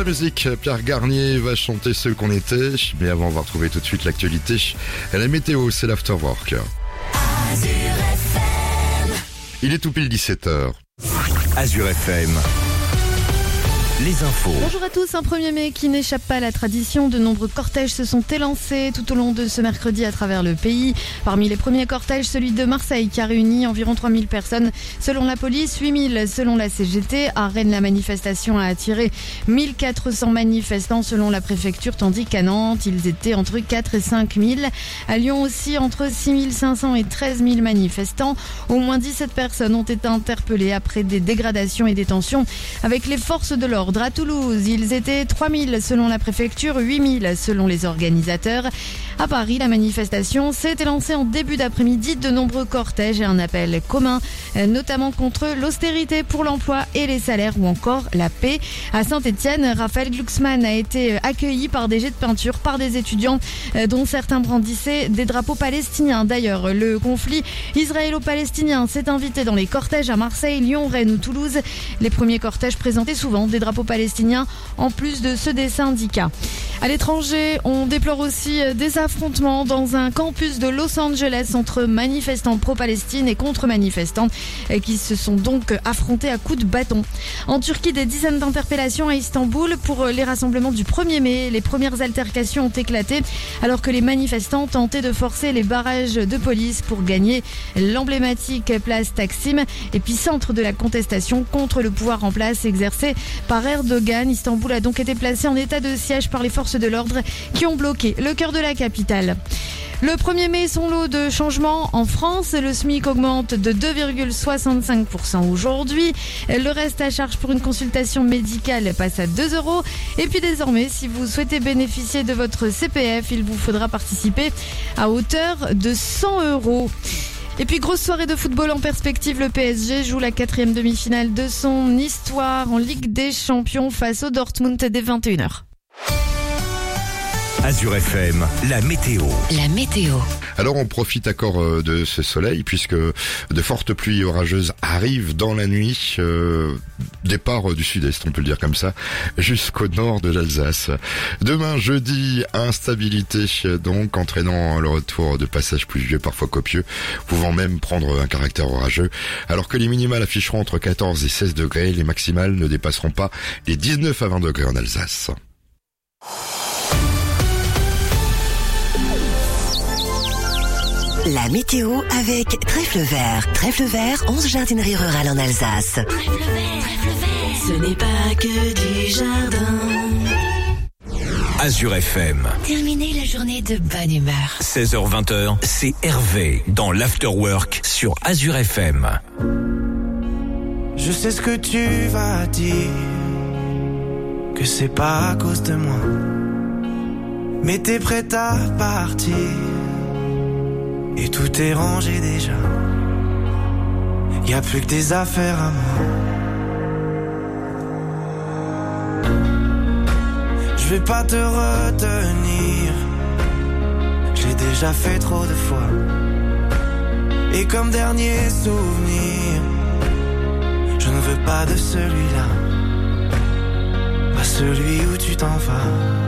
la musique, Pierre Garnier va chanter ce qu'on était. Mais avant, on va retrouver tout de suite l'actualité. Et la météo, c'est l'Afterwork. Il est tout pile 17h. Azure FM. Les infos. Bonjour à tous, un 1er mai qui n'échappe pas à la tradition. De nombreux cortèges se sont élancés tout au long de ce mercredi à travers le pays. Parmi les premiers cortèges, celui de Marseille qui a réuni environ 3000 personnes selon la police, 8000 selon la CGT. À Rennes, la manifestation a attiré 1400 manifestants selon la préfecture, tandis qu'à Nantes, ils étaient entre 4 et 5000. À Lyon aussi, entre 6500 et 13 000 manifestants. Au moins 17 personnes ont été interpellées après des dégradations et des tensions avec les forces de l'ordre. À Toulouse, ils étaient 3000 selon la préfecture, 8000 selon les organisateurs. À Paris, la manifestation s'est élancée en début d'après-midi. De nombreux cortèges et un appel commun, notamment contre l'austérité pour l'emploi et les salaires ou encore la paix. À Saint-Etienne, Raphaël Glucksmann a été accueilli par des jets de peinture par des étudiants dont certains brandissaient des drapeaux palestiniens. D'ailleurs, le conflit israélo-palestinien s'est invité dans les cortèges à Marseille, Lyon, Rennes ou Toulouse. Les premiers cortèges présentaient souvent des drapeaux palestiniens en plus de ceux des syndicats. À l'étranger, on déplore aussi des affrontements dans un campus de Los Angeles entre manifestants pro-Palestine et contre-manifestants qui se sont donc affrontés à coups de bâton. En Turquie, des dizaines d'interpellations à Istanbul pour les rassemblements du 1er mai. Les premières altercations ont éclaté alors que les manifestants tentaient de forcer les barrages de police pour gagner l'emblématique place Taksim, épicentre de la contestation contre le pouvoir en place exercé par Erdogan. Istanbul a donc été placé en état de siège par les forces de l'ordre qui ont bloqué le cœur de la capitale. Le 1er mai, son lot de changements en France. Le SMIC augmente de 2,65% aujourd'hui. Le reste à charge pour une consultation médicale passe à 2 €. Et puis désormais, si vous souhaitez bénéficier de votre CPF, il vous faudra participer à hauteur de 100 €. Et puis grosse soirée de football en perspective, le PSG joue la 4e demi-finale de son histoire en Ligue des Champions face au Dortmund dès 21h. Azure FM, la météo. La météo. Alors on profite encore de ce soleil puisque de fortes pluies orageuses arrivent dans la nuit, départ du sud-est, on peut le dire comme ça, jusqu'au nord de l'Alsace. Demain jeudi, instabilité donc entraînant le retour de passages pluvieux parfois copieux, pouvant même prendre un caractère orageux, alors que les minimales afficheront entre 14 et 16 degrés, les maximales ne dépasseront pas les 19 à 20 degrés en Alsace. La météo avec Trèfle Vert. Trèfle Vert, 11 jardineries rurales en Alsace. Trèfle Vert, ce n'est pas que du jardin. Azure FM. Terminez la journée de bonne humeur. 16h-20h, c'est Hervé dans l'Afterwork sur Azure FM. Je sais ce que tu vas dire, que c'est pas à cause de moi, mais t'es prête à partir. Et tout est rangé déjà. Y a plus que des affaires à moi. Je vais pas te retenir. J'ai déjà fait trop de fois. Et comme dernier souvenir, je ne veux pas de celui-là, pas celui où tu t'en vas.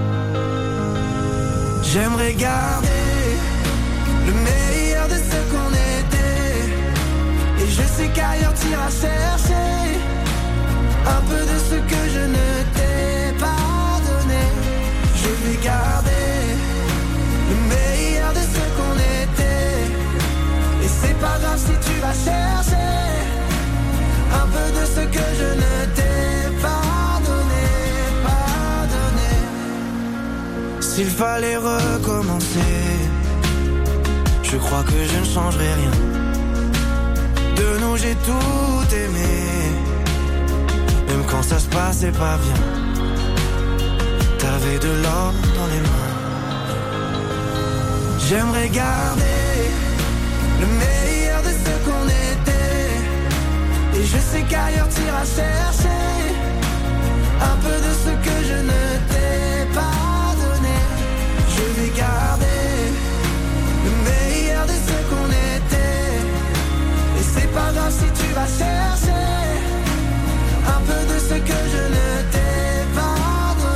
J'aimerais garder le meilleur de ce qu'on était. Et je sais qu'ailleurs t'iras chercher un peu de ce que je ne t'ai pas donné. Je vais garder le meilleur de ce qu'on était. Et c'est pas grave si tu vas chercher un peu de ce que je ne t'ai pas donné. S'il fallait recommencer, je crois que je ne changerai rien. De nous j'ai tout aimé, même quand ça se passait pas bien. T'avais de l'or dans les mains. J'aimerais garder le meilleur de ce qu'on était. Et je sais qu'ailleurs t'iras chercher un peu de ce que je ne t'ai pas donné. Je vais garder le meilleur de ce qu'on était. Et c'est pas grave si tu vas chercher un peu de ce que je ne t'ai pas donné.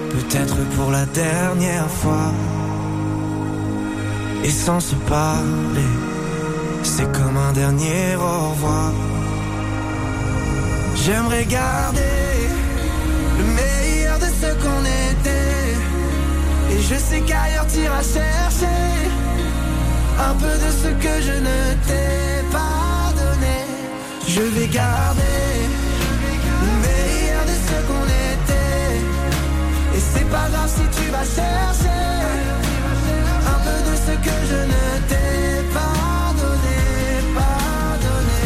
peut-être pour la dernière fois. Et sans se parler, c'est comme un dernier au revoir. J'aimerais garder le meilleur de ce qu'on était. Et je sais qu'ailleurs t'iras chercher un peu de ce que je ne t'ai pas donné. Je vais garder le meilleur de ce qu'on était. Et c'est pas grave si tu vas chercher un peu de ce que je ne t'ai pas donné, pas donné.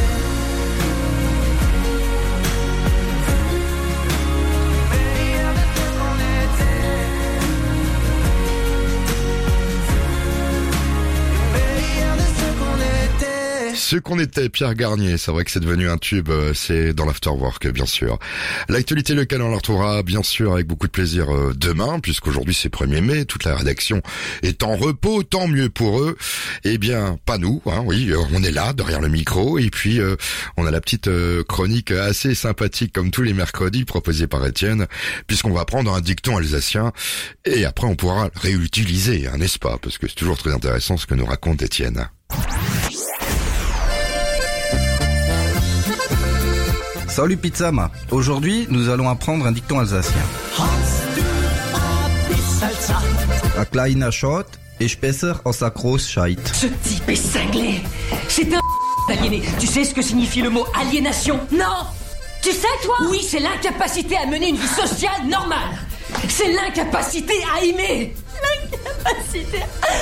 Meilleur de ce qu'on était. Meilleur de ce qu'on était. Ce qu'on était, Pierre Garnier, c'est vrai que c'est devenu un tube, c'est dans l'Afterwork, bien sûr. L'actualité locale, on la retrouvera, bien sûr, avec beaucoup de plaisir demain, puisqu'aujourd'hui c'est 1er mai, toute la rédaction est en repos, tant mieux pour eux. Eh bien, pas nous, hein, oui, on est là, derrière le micro, et puis on a la petite chronique assez sympathique, comme tous les mercredis, proposée par Étienne, puisqu'on va prendre un dicton alsacien, et après on pourra le réutiliser, hein, n'est-ce pas? Parce que c'est toujours très intéressant ce que nous raconte Étienne. Salut Pizzama, aujourd'hui nous allons apprendre un dicton alsacien. A kleiner Schott ist besser als a groß Scheit. Ce type est cinglé. C'est un aliéné. Tu sais ce que signifie le mot aliénation? Non. Tu sais, toi? Oui, c'est l'incapacité à mener une vie sociale normale. C'est l'incapacité à aimer. L'incapacité...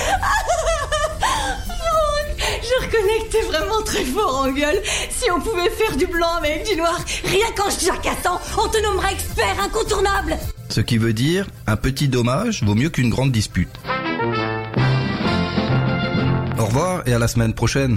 Je reconnais que t'es vraiment très fort en gueule. Si on pouvait faire du blanc avec du noir, rien qu'en jacassant, on te nommerait expert incontournable. Ce qui veut dire, un petit dommage vaut mieux qu'une grande dispute. Au revoir et à la semaine prochaine.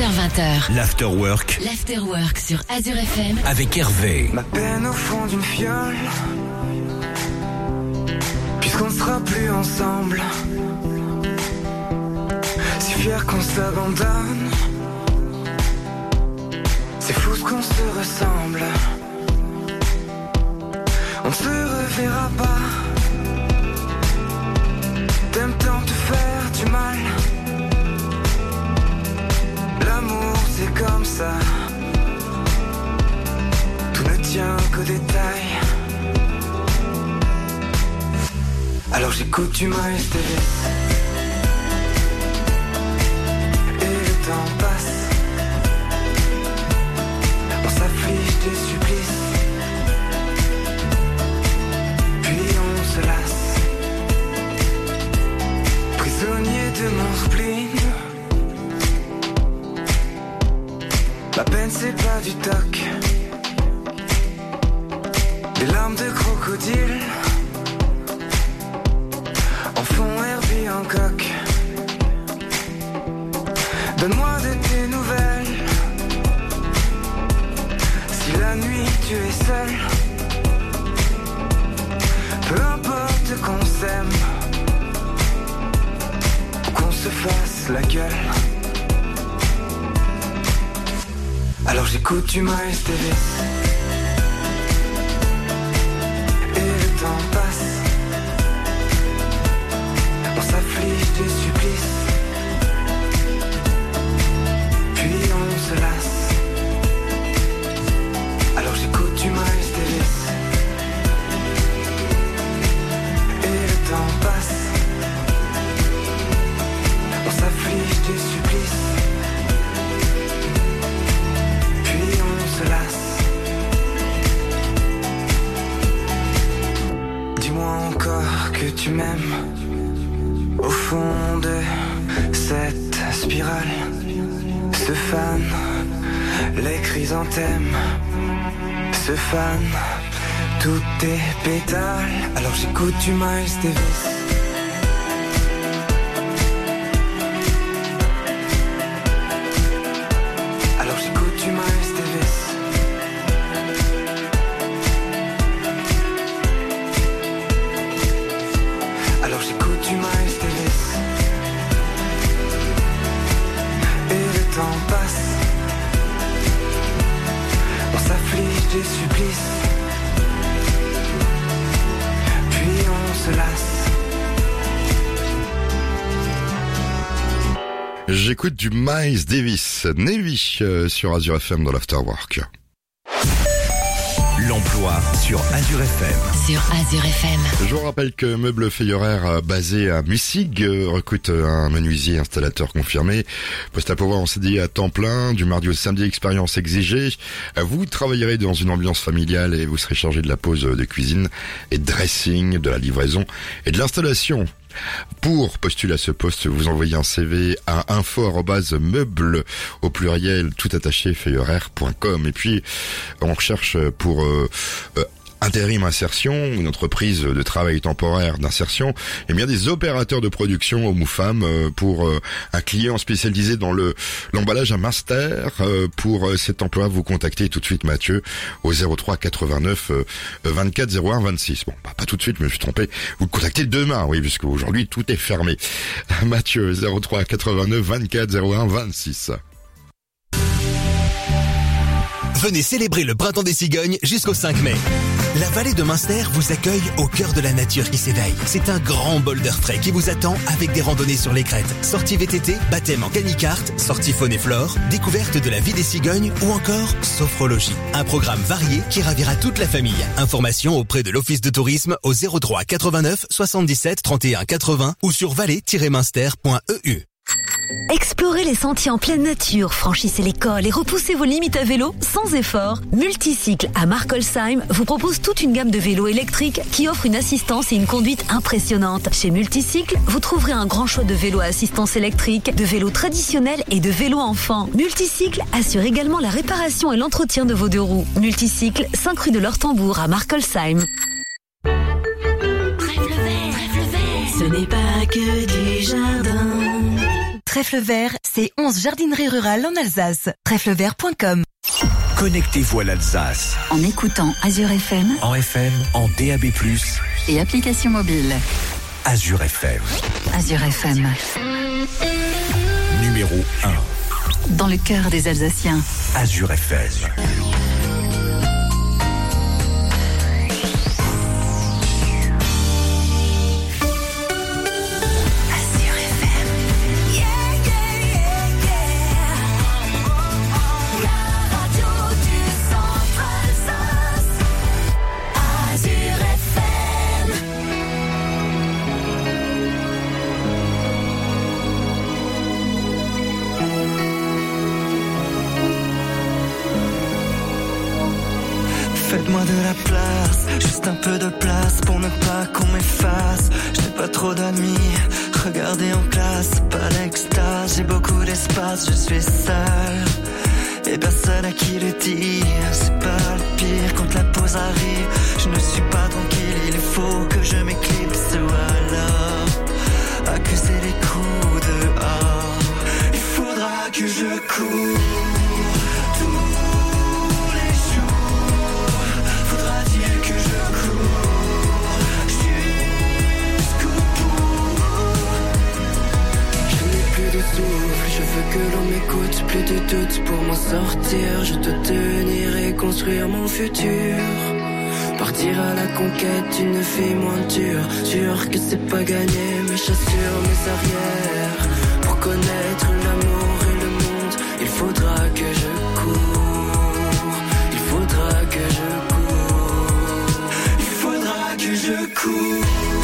19h20. L'Afterwork L'Afterwork sur Azure FM. avec Hervé. Ma peine au fond d'une fiole, puisqu'on sera plus ensemble. Si fier qu'on s'abandonne, c'est fou ce qu'on se ressemble. On ne se reverra pas. T'aimes tant te faire du mal. L'amour c'est comme ça. Tout ne tient qu'aux détails. Alors j'écoute du Miles Davis. Et le temps passe. On s'afflige des supplices. Puis on se lasse. Prisonnier de mon spleen. La peine c'est pas du toc. Des larmes de crocodile en font Herbie Hancock. Donne-moi de tes nouvelles. Si la nuit tu es seul, peu importe qu'on s'aime ou qu'on se fasse la gueule. Alors j'écoute du Miles Davis. Et le temps passe. On s'afflige des supplices. Puis on se lasse. Alors j'écoute du Miles Davis. Et le temps passe. On s'afflige des supplices. Puis on se lasse. Dis-moi encore que tu m'aimes. Au fond de cette spirale se fanent les chrysanthèmes, se fanent tous tes pétales. Alors j'écoute du Miles Davis. Alors j'écoute du Miles Davis. Alors j'écoute du Miles Davis. Et le temps passe. On s'afflige des supplices. Puis on se lasse. J'écoute du Miles Davis, Navy sur Azure FM dans l'Afterwork. L'emploi sur Azure FM. Sur Azure FM. Je vous rappelle que Meubles Feuilleraire basé à Mussig recrute un menuisier installateur confirmé. Poste à pourvoir en CDI à temps plein, du mardi au samedi, expérience exigée. Vous travaillerez dans une ambiance familiale et vous serez chargé de la pose de cuisine et de dressing, de la livraison et de l'installation. Pour postuler à ce poste, vous envoyez un CV à info@meuble au pluriel tout attaché feuilleraire.com. Et puis on recherche pour intérim insertion, une entreprise de travail temporaire d'insertion, et bien des opérateurs de production hommes ou femmes pour un client spécialisé dans l'emballage à Munster. Pour cet emploi, vous contactez tout de suite Mathieu au 03 89 24 01 26. Bon, pas tout de suite, je me suis trompé. Vous le contactez demain, oui, puisque aujourd'hui tout est fermé. Mathieu 03 89 24 01 26. Venez célébrer le printemps des cigognes jusqu'au 5 mai. La vallée de Munster vous accueille au cœur de la nature qui s'éveille. C'est un grand bol d'air frais qui vous attend avec des randonnées sur les crêtes, sorties VTT, baptême en canicarte, sorties faune et flore, découverte de la vie des cigognes ou encore sophrologie. Un programme varié qui ravira toute la famille. Informations auprès de l'Office de tourisme au 03 89 77 31 80 ou sur vallée-munster.eu. Explorez les sentiers en pleine nature, franchissez les cols et repoussez vos limites à vélo sans effort. Multicycle à Markolsheim vous propose toute une gamme de vélos électriques qui offre une assistance et une conduite impressionnante. Chez Multicycle, vous trouverez un grand choix de vélos à assistance électrique, de vélos traditionnels et de vélos enfants. Multicycle assure également la réparation et l'entretien de vos deux roues. Multicycle, 5 rue de l'Ortembourg à Markolsheim. Ce n'est pas que du jardin. Trèfle Vert, c'est 11 jardineries rurales en Alsace. Trèflevert.com. Connectez-vous à l'Alsace. En écoutant Azure FM. En FM, en DAB+. Et application mobile. Azure FM. Azure FM. Numéro 1. Dans le cœur des Alsaciens. Azure FM. Faites-moi de la place, juste un peu de place pour ne pas qu'on m'efface. Je n'ai pas trop d'amis, regardez en classe, pas l'extase. J'ai beaucoup d'espace, je suis seul et personne à qui le dire. C'est pas le pire quand la pause arrive. Je ne suis pas tranquille, il faut que je m'éclipse ou alors accuser les coups dehors. Il faudra que je cours. Je veux que l'on m'écoute, plus de doute pour m'en sortir. Je dois tenir et construire mon futur. Partir à la conquête d'une vie moins dure. Sûr que c'est pas gagné, mais j'assure mes arrières. Pour connaître l'amour et le monde, il faudra que je cours. Il faudra que je cours. Il faudra que je cours.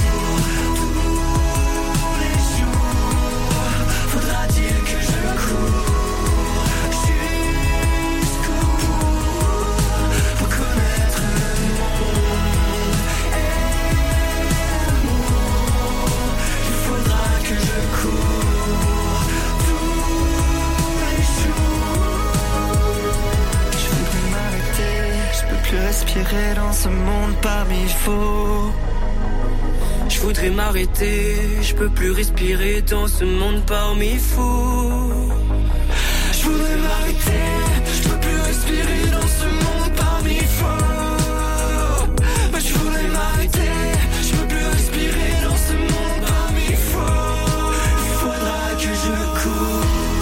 Respirer dans ce monde parmi faux. Je voudrais m'arrêter, je peux plus respirer dans ce monde parmi fous. Je voudrais m'arrêter, je peux plus respirer dans ce monde parmi faux. Je voudrais m'arrêter, je peux plus respirer dans ce monde parmi faux. Il faudra que je cours.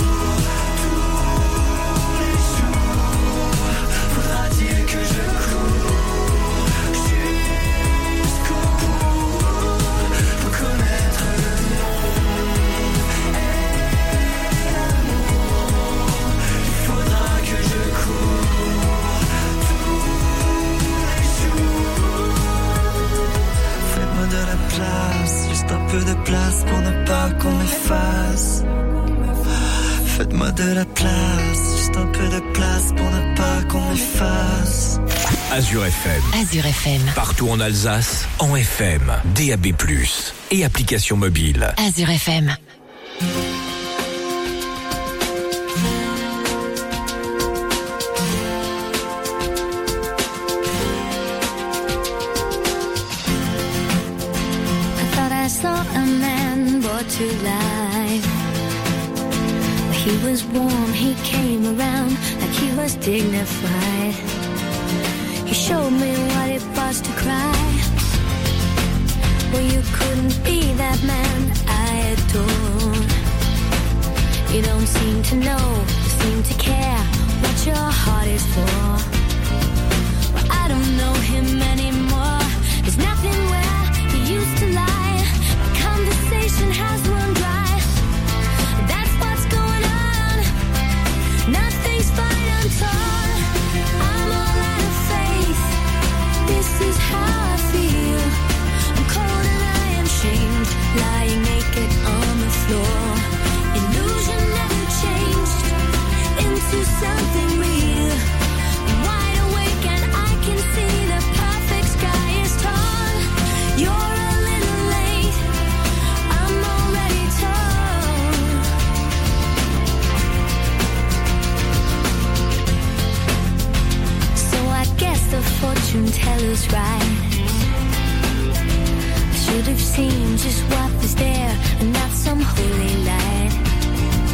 Juste un peu de place pour ne pas qu'on m'efface. Faites-moi de la place, juste un peu de place pour ne pas qu'on m'efface. Azure FM. Azure FM. Partout en Alsace, en FM, DAB+, et application mobile. Azure FM. To life. He was warm, he came around like he was dignified. He showed me what it was to cry. Well, you couldn't be that man I adore. You don't seem to know, you seem to care what your heart is for. Well, I don't know him anymore. There's nothing where he used to lie. Conversation has run dry. That's what's going on. Nothing's fine, I'm torn. I'm all out of faith. This is how I feel. I'm cold and I am shamed, lying naked on the floor. Illusion never changed into something real. I'm wide awake and I can see the perfect sky is torn. You're a little late. The fortune teller's right. I should have seen just what was there and not some holy light.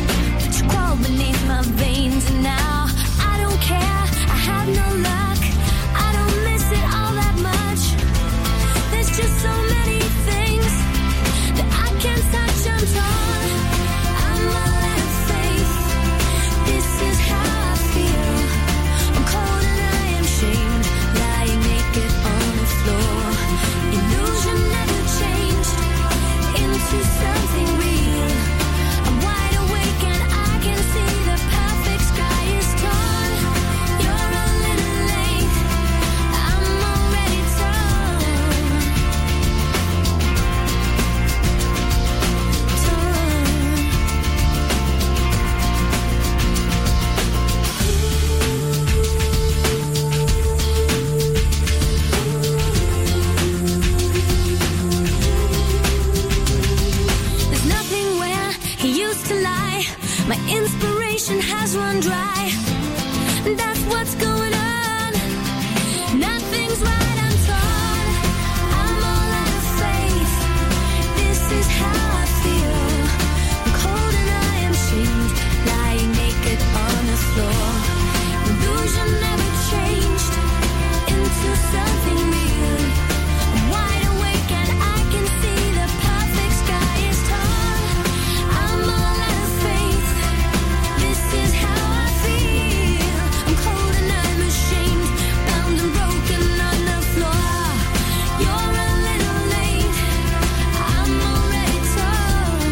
My inspiration has run dry. That's what's going on. Nothing's right, I'm torn. I'm all out of faith. This is how I feel. I'm cold and I am shamed, lying naked on the floor. Illusion never changed into something real. I'm wide awake and I can see the perfect sky is torn. I'm all out of faith. This is how I feel. I'm cold and I'm ashamed, bound and broken on the floor. You're a little late, I'm already torn.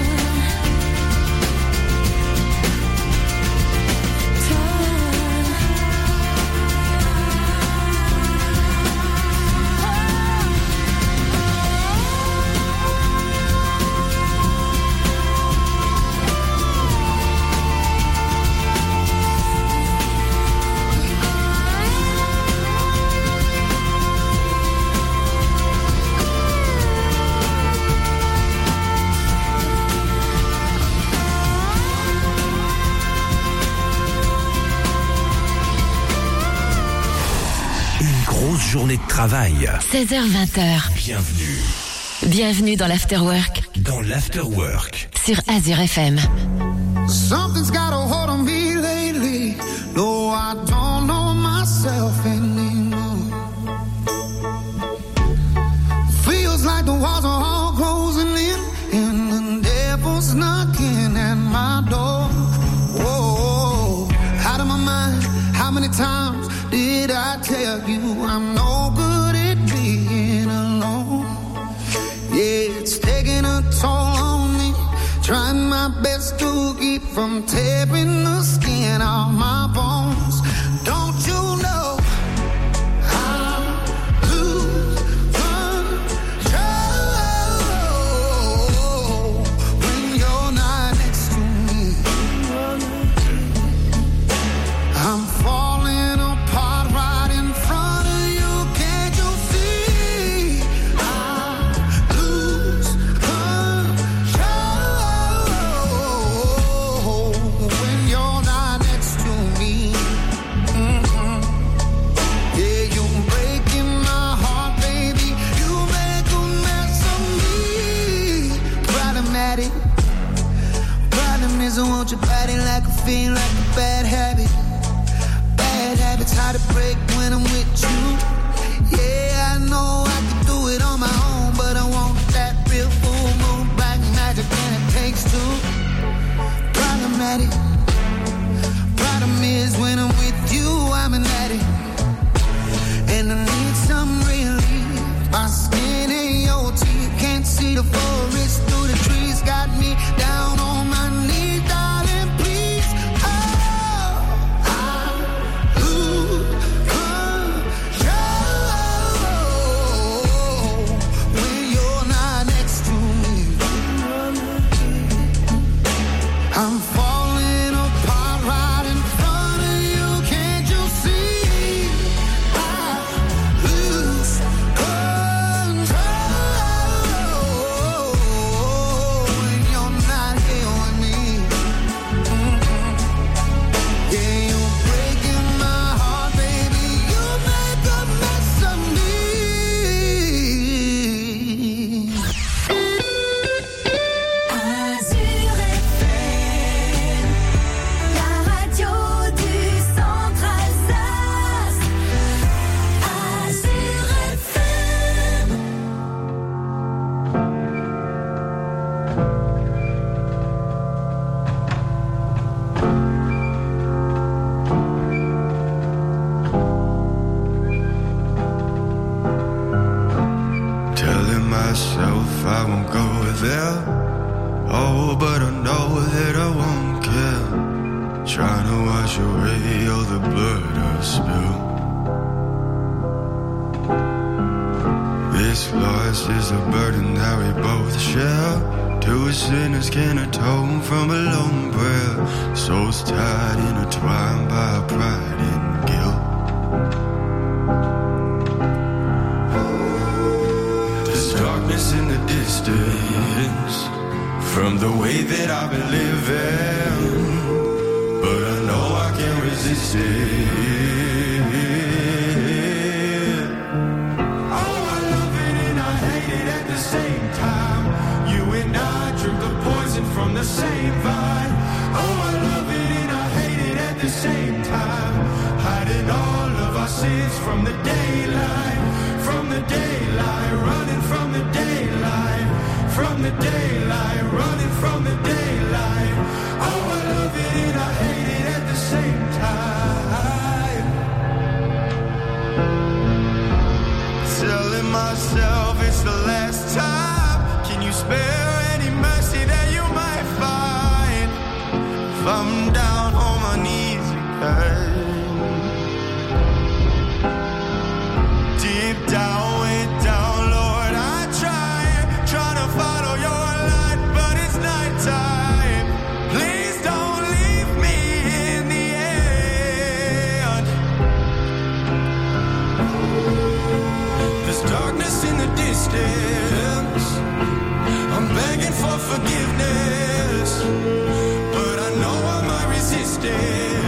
Une grosse journée de travail. 16h-20h. Bienvenue dans l'Afterwork. Dans l'Afterwork. Sur Azure FM. Something's got a hold on me lately. No, I don't know myself anymore. Feels like the walls are all closing in, and the devil's knocking at my door. Whoa, out of my mind. How many times did I tell you I'm no good at being alone? Yeah, it's taking a toll on me. Trying my best to keep from tearing the skin off my bones. Don't you know I lose control when you're not next to me? I'm falling apart right in front of you. Can't you see? I lose control when you're not next to me. Yeah, you're breaking my heart, baby. You make a mess of me. Problematic. Problem is I want your body like a fiend, like a bad habit. Bad habits hard to break when I'm with you. Yeah, I know I can do it on my own, but I want that real full moon black magic, and it takes two. Problematic. Problem is when I'm with you, I'm an addict, and I need some relief. My skin and your teeth can't see the forest through the trees. Got me down on my knees, darling, please. Oh, I lose control when you're not next to me. I'm falling apart right in front of you. Can't you see? I lose control when you're not here with me. Yeah, you're breaking my heart, baby. You make a mess of me. Azure FM, la radio du centre Alsace. Azure FM. Telling myself I won't go there. Oh, but I know that I won't care. Trying to wash away all the blood I've spilled. This loss is a burden that we both share. Two sinners can atone from a lone prayer. Souls tied, intertwined by pride and guilt. There's darkness in the distance. from the way that I've been living, but I know I can't resist it. Oh, I love it and I hate it at the same time. You and I drink the poison from the same vine. Oh, I love it and I hate it at the same time. Hiding all of our sins from the daylight, from the daylight, running from the daylight, from the daylight, running from the daylight. Oh, I love it and I hate it at the same time. Telling myself it's the last time. Can you spare any mercy that you might find? If I'm down on my knees again, deep down, way down, Lord, I try to follow your light, but it's nighttime. Please don't leave me in the end. There's darkness in the distance. I'm begging for forgiveness, but I know I might resist it.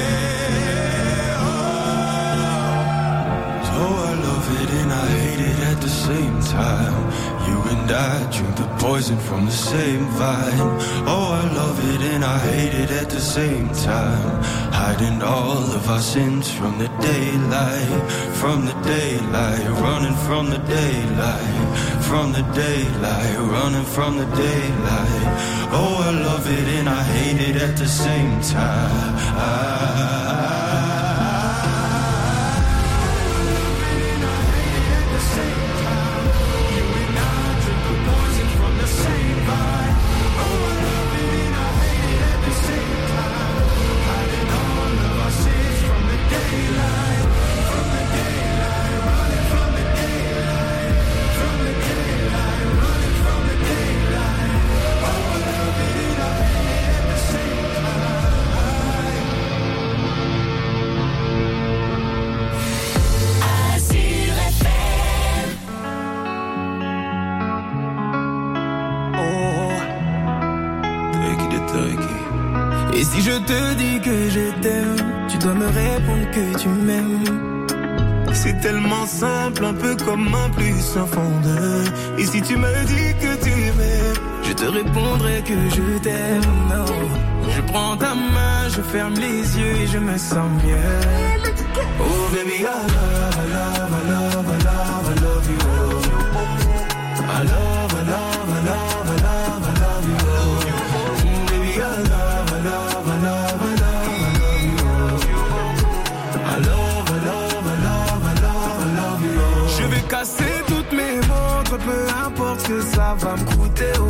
Oh, I love it and I hate it at the same time. You and I drink the poison from the same vine. Oh, I love it and I hate it at the same time. Hiding all of our sins from the daylight, from the daylight, running from the daylight, from the daylight, running from the daylight. Oh, I love it and I hate it at the same time. Et si je te dis que je t'aime, tu dois me répondre que tu m'aimes. C'est tellement simple, un peu comme un plus un fond de. Et si tu me dis que tu m'aimes, je te répondrai que je t'aime. Non, je prends ta main, je ferme les yeux et je me sens mieux. Oh baby, I love, I love, I love, I love, I love you. I love, I love, I love, I love, I love you. Baby, I love, I love, I love, I love, I love you. I love, I love, I love, I love, I love you. Je vais casser toutes mes montres, peu importe ce que ça va me coûter. Oh.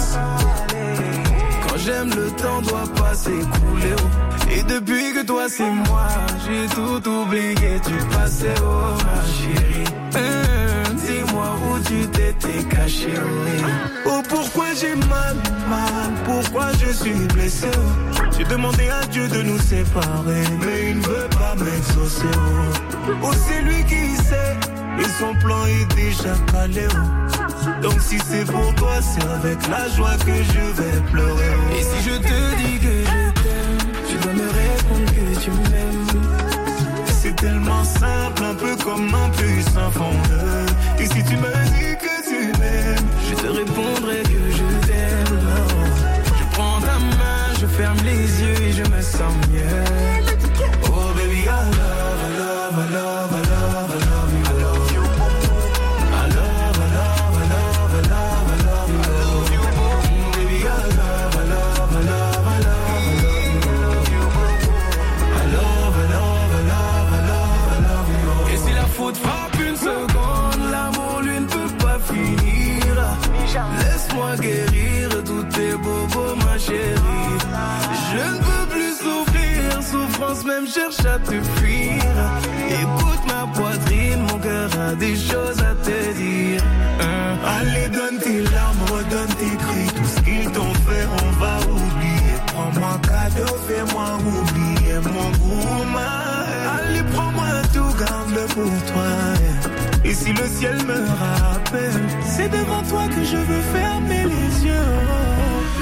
Quand j'aime, le temps doit pas s'écouler. Oh. Et depuis que toi c'est moi, j'ai tout oublié du passé. Oh ma chérie, dis-moi où tu t'étais caché. Oh pourquoi j'ai mal, pourquoi je suis blessé. J'ai demandé à Dieu de nous séparer, mais il ne veut pas m'exaucer. Oh c'est lui qui sait, et son plan est déjà calé. Donc si c'est pour toi, c'est avec la joie que je vais pleurer. Et si je te dis que je t'aime, tu dois me répondre que tu m'aimes. C'est tellement simple, un peu comme un plus un fondeur. Et si tu me dis que tu m'aimes, je te répondrai que je t'aime. Je prends ta main, je ferme les yeux et je me sens mieux. Oh baby, I love, I love, I love, I love, I love you. I love you. I love, I love, I love, I love, I love you. Baby, I love, I love, I love, I love, I love you. I love, I love, I love, I love, I love you. Et si la faute frappe une seconde, l'amour lui ne peut pas finir. Laisse-moi guérir tous tes bobos, ma chérie. Je ne peux plus souffrir, souffrance même cherche à te fuir. Écoute ma poitrine, mon cœur a des choses à te dire. Allez, donne tes larmes, redonne tes cris. Tout ce qu'ils t'ont fait, on va oublier. Prends-moi cadeau, fais-moi oublier mon gourmand. Allez, prends-moi tout, garde-le pour toi. Et si le ciel me rappelle, c'est devant toi que je veux fermer les yeux.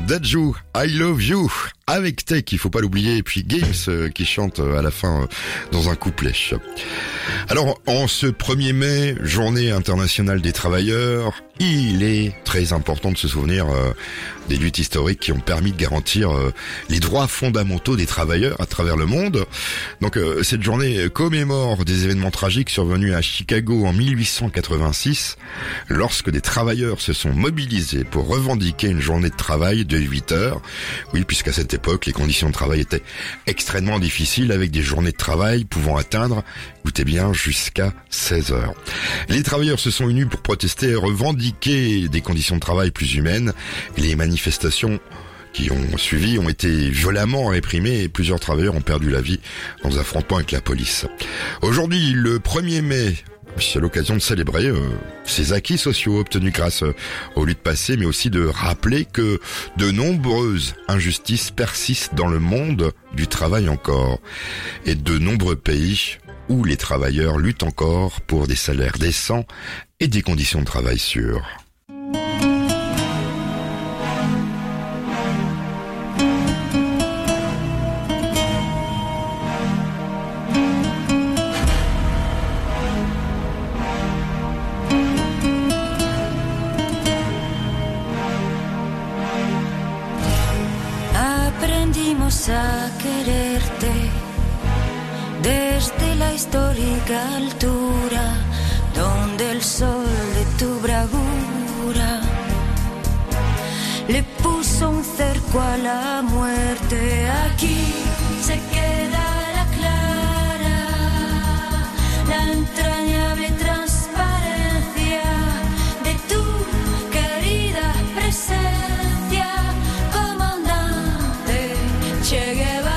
Dadju, I Love You, avec Tech, il faut pas l'oublier, et puis Games qui chante à la fin dans un couplet. Alors, en ce 1er mai, journée internationale des travailleurs, il est très important de se souvenir des luttes historiques qui ont permis de garantir les droits fondamentaux des travailleurs à travers le monde. Donc cette journée commémore des événements tragiques survenus à Chicago en 1886, lorsque des travailleurs se sont mobilisés pour revendiquer une journée de travail de 8 heures. Oui, puisqu'à cette époque, les conditions de travail étaient extrêmement difficiles, avec des journées de travail pouvant atteindre, écoutez bien, jusqu'à 16 heures. Les travailleurs se sont unis pour protester et revendiquer des conditions de travail plus humaines. Les manifestations qui ont suivi ont été violemment réprimées et plusieurs travailleurs ont perdu la vie dans des affrontements avec la police. Aujourd'hui, le 1er mai, c'est l'occasion de célébrer ces acquis sociaux obtenus grâce aux luttes passées, mais aussi de rappeler que de nombreuses injustices persistent dans le monde du travail encore, et de nombreux pays où les travailleurs luttent encore pour des salaires décents et des conditions de travail sûres. Aprendimos a quererte desde la histórica altura, donde el sol de tu bravura le puso un cerco a la muerte. Aquí se queda la clara, la entrañable transparencia de tu querida presencia, comandante Che Guevara.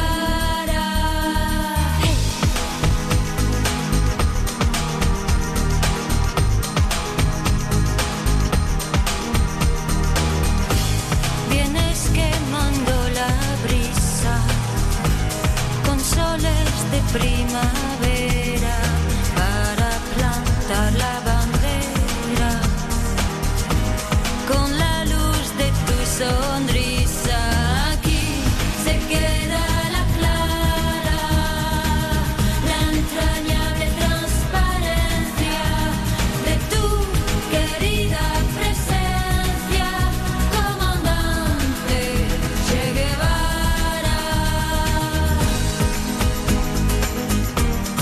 Primavera para plantar la bandera con la luz de tu sonrisa. Aquí se queda la clara, la entrañable transparencia de tu querida presencia, comandante Che Guevara.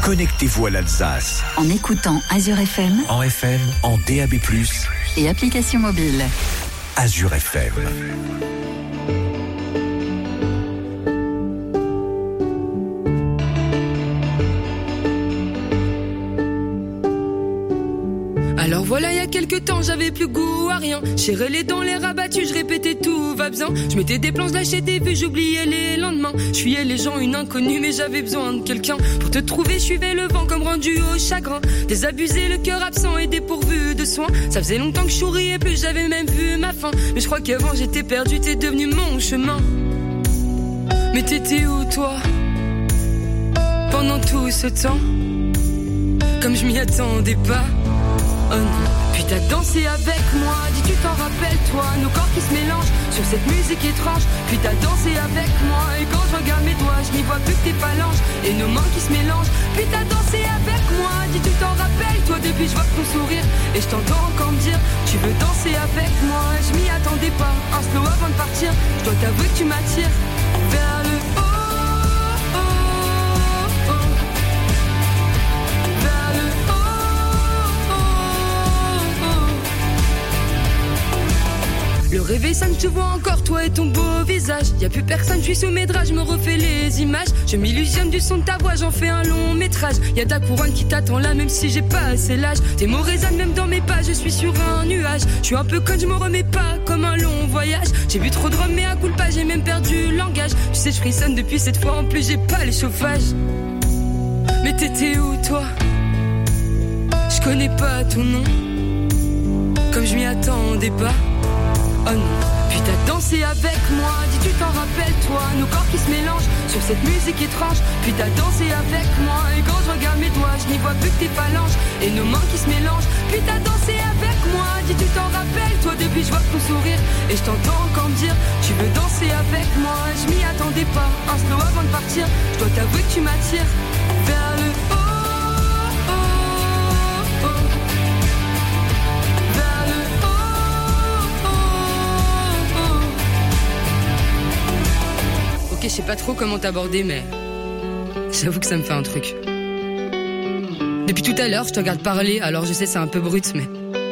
Connectez-vous à l'Alsace. En écoutant Azure FM. En FM, en DAB+. Et application mobile. Azure FM. Alors voilà, il y a quelques temps, j'avais plus goût à rien. Serré les dents, les rabattus, je répétais tout va bien. Je mettais des plans, je lâchais des vues, j'oubliais les lendemains. Je fuyais les gens, une inconnue, mais j'avais besoin de quelqu'un. Pour te trouver, je suivais le vent comme rendu au chagrin. Désabusé, le cœur absent et dépourvu de soins. Ça faisait longtemps que je souriais plus, j'avais même vu ma fin. Mais je crois qu'avant j'étais perdu, t'es devenu mon chemin. Mais t'étais où toi pendant tout ce temps? Comme je m'y attendais pas. Oh non. Puis t'as dansé avec moi, dis tu t'en rappelles toi, nos corps qui se mélangent sur cette musique étrange. Puis t'as dansé avec moi, et quand je regarde mes doigts, je n'y vois plus que tes phalanges et nos mains qui se mélangent. Puis t'as dansé avec moi, dis tu t'en rappelles toi, depuis je vois ton sourire et je t'entends encore me dire tu veux danser avec moi. Je m'y attendais pas, un slow avant de partir, je dois t'avouer que tu m'attires vers le haut. Le réveil sonne, je te vois encore, toi et ton beau visage. Y'a plus personne, je suis sous mes draps, je me refais les images. Je m'illusionne du son de ta voix, j'en fais un long métrage. Y'a ta couronne qui t'attend là, même si j'ai pas assez l'âge. Tes mots résonnent même dans mes pas, je suis sur un nuage. Je suis un peu conne, je me remets pas comme un long voyage. J'ai bu trop de rhum, mais à coup de pas, j'ai même perdu le langage. Tu sais, je frissonne depuis cette fois, en plus j'ai pas le chauffage. Mais t'étais où toi? Je connais pas ton nom, comme je m'y attendais pas. Oh non. Puis t'as dansé avec moi, dis tu t'en rappelles toi, nos corps qui se mélangent sur cette musique étrange. Puis t'as dansé avec moi, et quand je regarde mes doigts, je n'y vois plus que tes phalanges et nos mains qui se mélangent. Puis t'as dansé avec moi, dis tu t'en rappelles toi, depuis je vois ton sourire et je t'entends encore me dire tu veux danser avec moi. Je m'y attendais pas, un slow avant de partir, je dois t'avouer que tu m'attires vers le haut. Je sais pas trop comment t'aborder, mais j'avoue que ça me fait un truc. Depuis tout à l'heure, je te regarde parler, alors je sais c'est un peu brut, mais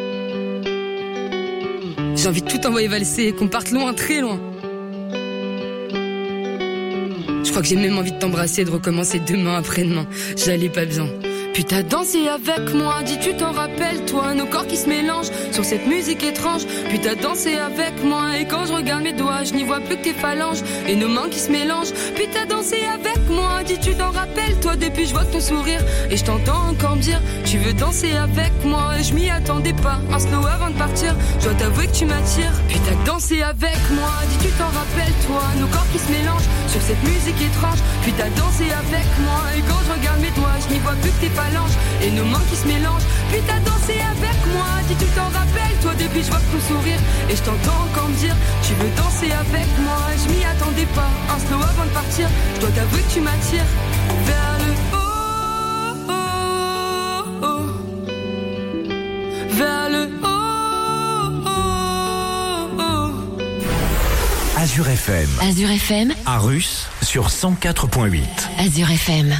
j'ai envie de tout envoyer valser, qu'on parte loin, très loin. Je crois que j'ai même envie de t'embrasser et de recommencer demain après-demain. J'allais pas bien. Puis t'as dansé avec moi, dis tu t'en rappelles toi, nos corps qui se mélangent sur cette musique étrange. Puis t'as dansé avec moi, et quand je regarde mes doigts, je n'y vois plus que tes phalanges et nos mains qui se mélangent. Puis t'as dansé avec moi, dis tu t'en rappelles toi, depuis je vois ton sourire et je t'entends encore me dire tu veux danser avec moi. Je m'y attendais pas, un slow avant de partir, je dois t'avouer que tu m'attires. Puis t'as dansé avec moi, dis tu t'en rappelles toi, nos corps qui se mélangent sur cette musique étrange. Puis t'as dansé avec moi, et quand je regarde mes doigts, je n'y vois plus que tes phalanges et nos mains qui se mélangent. Puis t'as dansé avec moi, dis tu t'en rappelles toi, depuis je vois ton sourire et je t'entends encore me dire tu veux danser avec moi. Je m'y attendais pas, un slow avant de partir, je dois t'avouer que tu m'attires vers le haut, vers le haut. Azure FM. Azure FM. À Russe sur 104.8. Azure FM.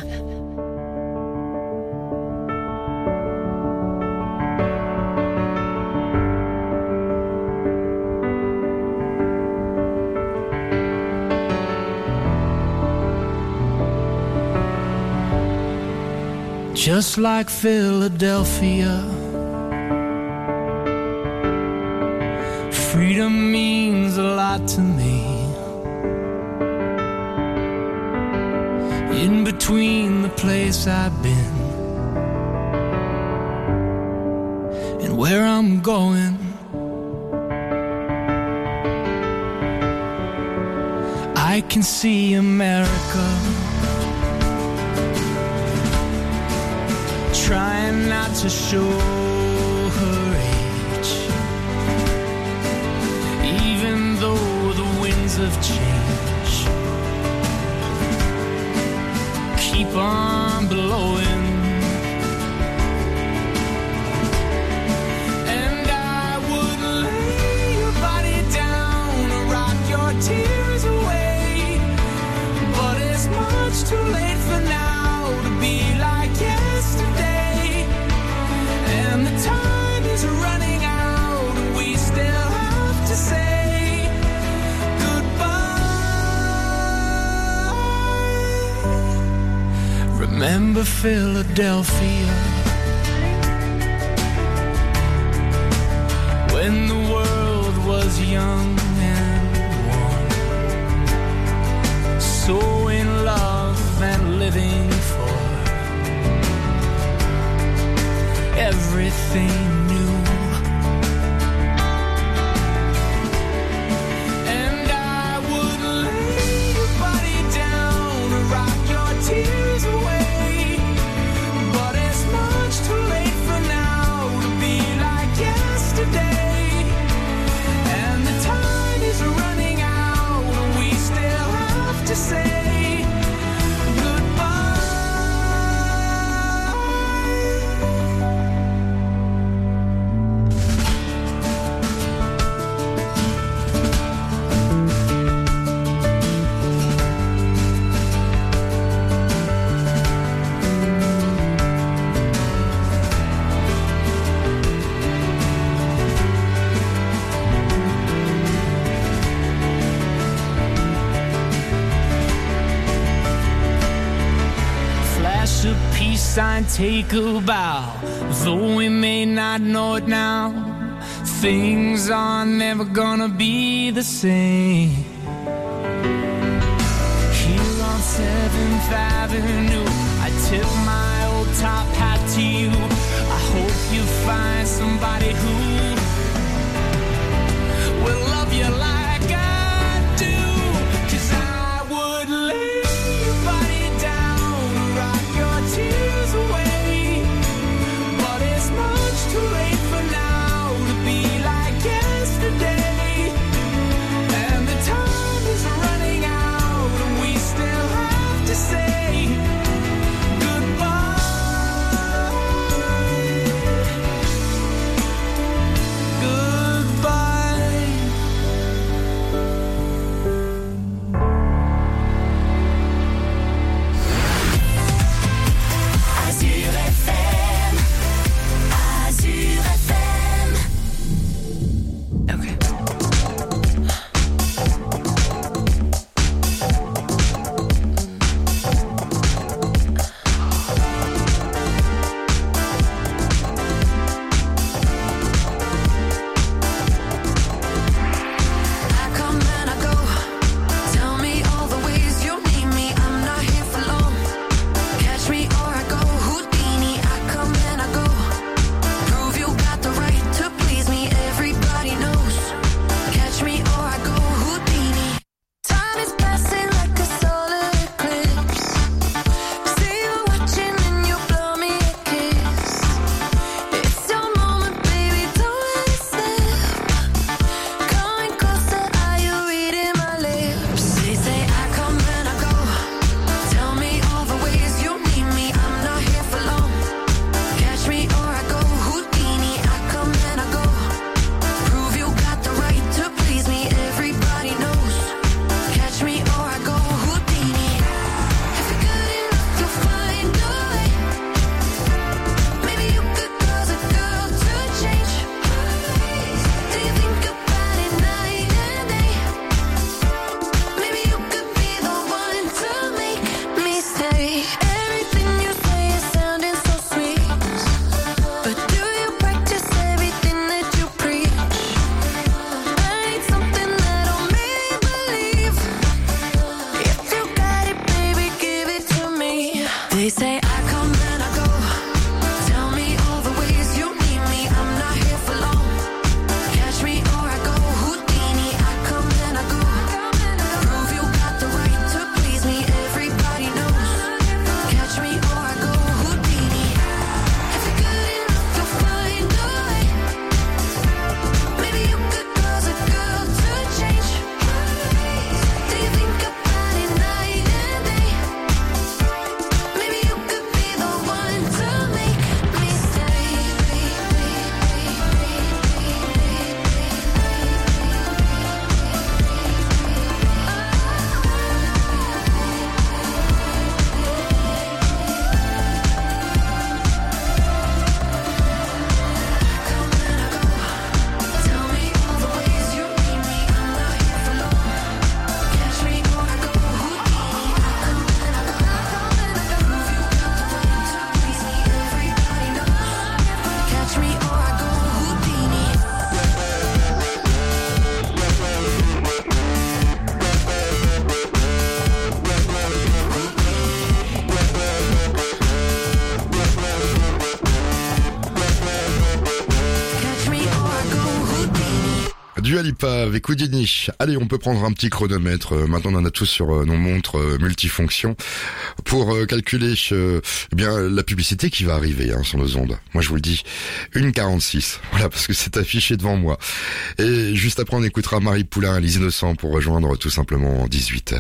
Just like Philadelphia, freedom means a lot to me. In between the place I've been and where I'm going, I can see America trying not to show her age, even though the winds of change keep on blowing. And I would lay your body down and rock your tears away, but it's much too late for now to be like you. remember Philadelphia, when the world was young and warm, so in love and living for everything new. And I would lay your body down and rock your tears away, but it's much too late for now to be like yesterday. And the time is running out and we still have to say sign, take a bow. Though we may not know it now, things are never gonna be the same. Here on 7th Avenue, I tip my old top hat to you. I hope you find somebody who will love you like I do. 'Cause I would lay your body down and rock your tears away, but it's much too late for now to be like yesterday. And the time is running out and we still have to say goodbye. Goodbye. Dua Lipa avec Houdini. Allez, on peut prendre un petit chronomètre. Maintenant, on en a tous sur nos montres multifonctions pour calculer eh bien la publicité qui va arriver sur nos ondes. Moi, je vous le dis, 1h46. Voilà, parce que c'est affiché devant moi. Et juste après, on écoutera Marie Poulain, Les Innocents pour rejoindre tout simplement 18h.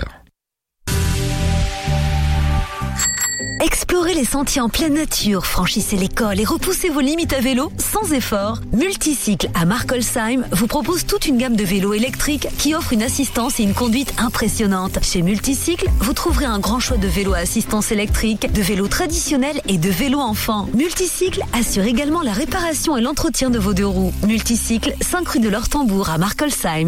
Explorez les sentiers en pleine nature, franchissez les cols et repoussez vos limites à vélo sans effort. Multicycle à Markolsheim vous propose toute une gamme de vélos électriques qui offre une assistance et une conduite impressionnante. Chez Multicycle, vous trouverez un grand choix de vélos à assistance électrique, de vélos traditionnels et de vélos enfants. Multicycle assure également la réparation et l'entretien de vos deux roues. Multicycle, 5 rue de l'Ortembourg à Markolsheim.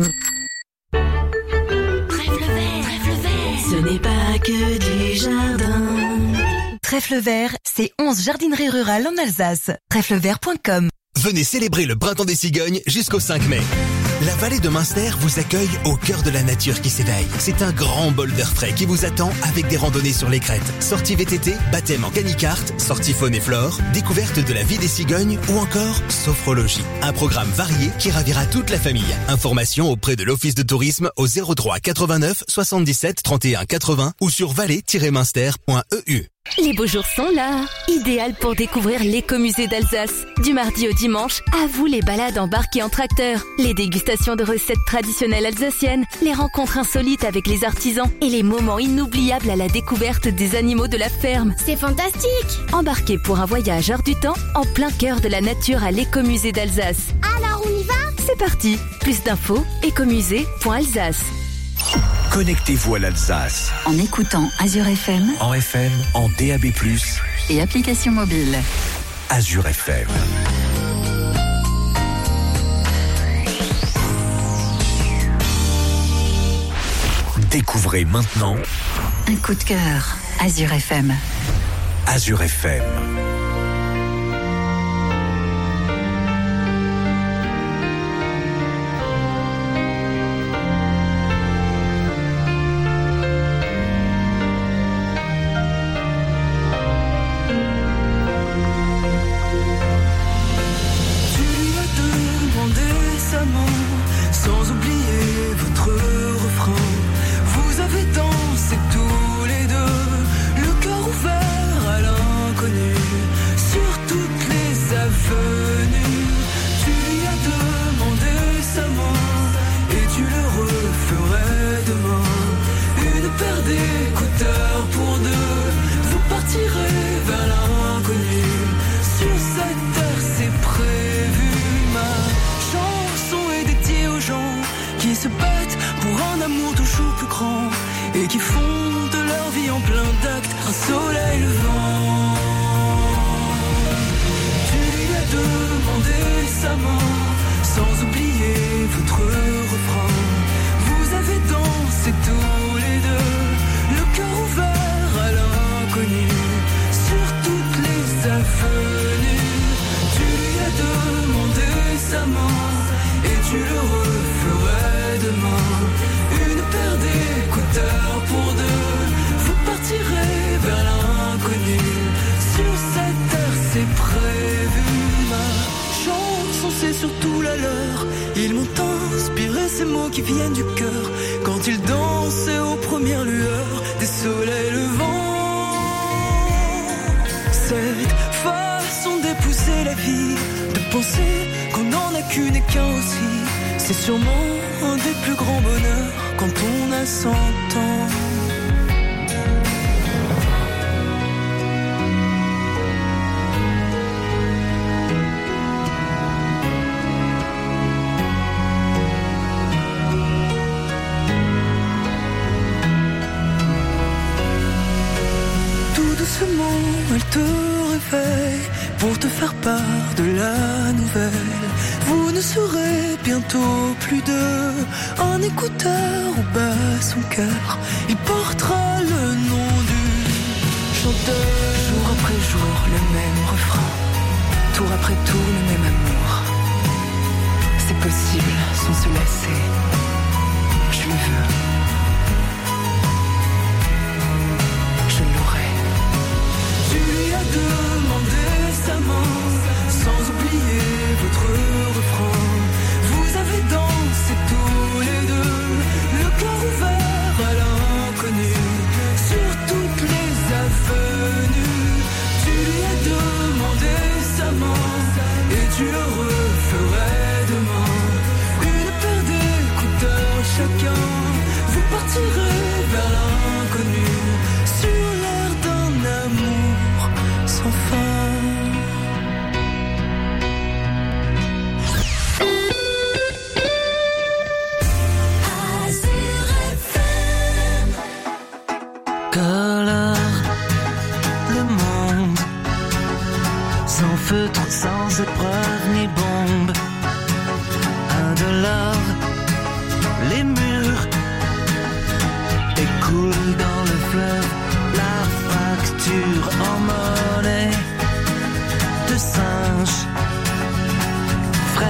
Ce n'est pas que du jardin. Trèfle vert, c'est 11 jardineries rurales en Alsace. Trèflevert.com. Venez célébrer le printemps des cigognes jusqu'au 5 mai. La vallée de Münster vous accueille au cœur de la nature qui s'éveille. C'est un grand bol d'air frais qui vous attend avec des randonnées sur les crêtes, sorties VTT, baptême en canicarte, sorties faune et flore, découverte de la vie des cigognes ou encore sophrologie. Un programme varié qui ravira toute la famille. Informations auprès de l'Office de tourisme au 03 89 77 31 80 ou sur vallée-münster.eu. Les beaux jours sont là, idéal pour découvrir l'écomusée d'Alsace. Du mardi au dimanche, à vous les balades embarquées en tracteur, les dégustations de recettes traditionnelles alsaciennes, les rencontres insolites avec les artisans et les moments inoubliables à la découverte des animaux de la ferme. C'est fantastique! Embarquez pour un voyage hors du temps, en plein cœur de la nature à l'écomusée d'Alsace. Alors on y va? C'est parti! Plus d'infos, écomusée.alsace. Connectez-vous à l'Alsace. En écoutant Azure FM. En FM, en DAB+. Et application mobile. Azure FM. Découvrez maintenant un coup de cœur. Azure FM. Azure FM. Sans oublier votre refrain, vous avez dansé tous les deux, le cœur ouvert à l'inconnu, sur toutes les avenues. Tu lui as demandé sa main, et tu le referais demain. Une paire d'écouteurs pour deux, vous partirez vers l'inconnu. Sur cette terre c'est prévu, ma chanson est dédiée aux gens qui se battent pour un amour toujours plus grand et qui font de leur vie en plein d'actes un soleil levant. Tu lui as demandé sa main, sans oublier votre refrain. Vous avez dansé tous les deux, le cœur ouvert à l'inconnu, sur toutes les avenues. Tu lui as demandé sa main, et tu le referais demain. Une paire d'écouteurs pour deux, vous partirez vers l'inconnu. Sur cette terre c'est prévu, ma chanson c'est surtout la leur. Ils m'ont inspiré ces mots qui viennent du cœur, quand ils dansaient aux premières lueurs des soleils levants. Cette façon d'épouser la vie, de penser qu'on n'en a qu'une et qu'un aussi, c'est sûrement un des plus grands bonheurs quand on a 100 ans. Tout doucement, elle te réveille pour te faire part de la nouvelle. Vous ne serez bientôt plus deux, un écouteur au bas son cœur. Il portera le nom du chanteur. Jour après jour, le même refrain, tour après tour, le même amour. C'est possible sans se lasser, je le veux. Je l'aurai. Tu lui as demandé sa main, sans oublier votre refrain. Vous avez dansé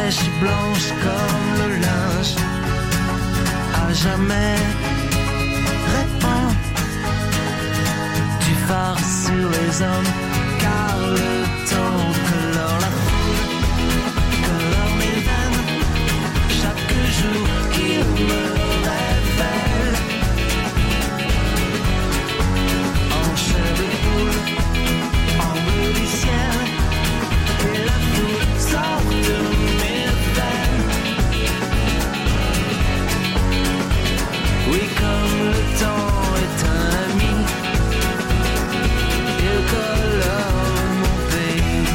fraîche, blanche comme le linge. À jamais, répands du phare sur les hommes, car le temps colore la foule, colore mes veines. Chaque jour qu'il me révèle, en chair de poule, en bleu du ciel, et la foule sort de mes veines. Oui, comme le temps est un ami, il colore mon pays.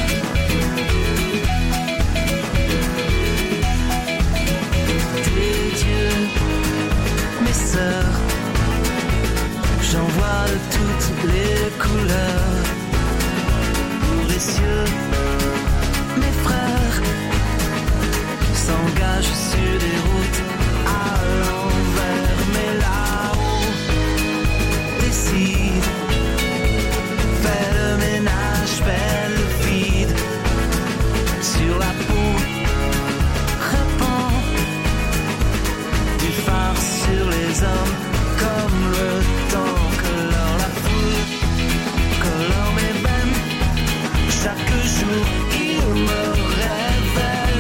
Tes dieux, mes sœurs, j'en vois de toutes les couleurs. Pour les cieux, mes frères s'engagent sur des routes à l'envers, mais là-haut décide, fais le ménage, fais le vide sur la peau, répand du phare sur les hommes, comme le temps colore la foule, colore mes veines. Chaque jour il me révèle,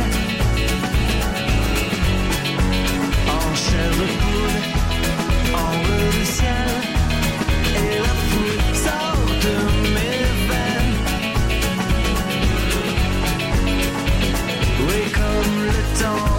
en chair de poule, en bleu du ciel, et la foule sort de mes veines. Oui, comme le temps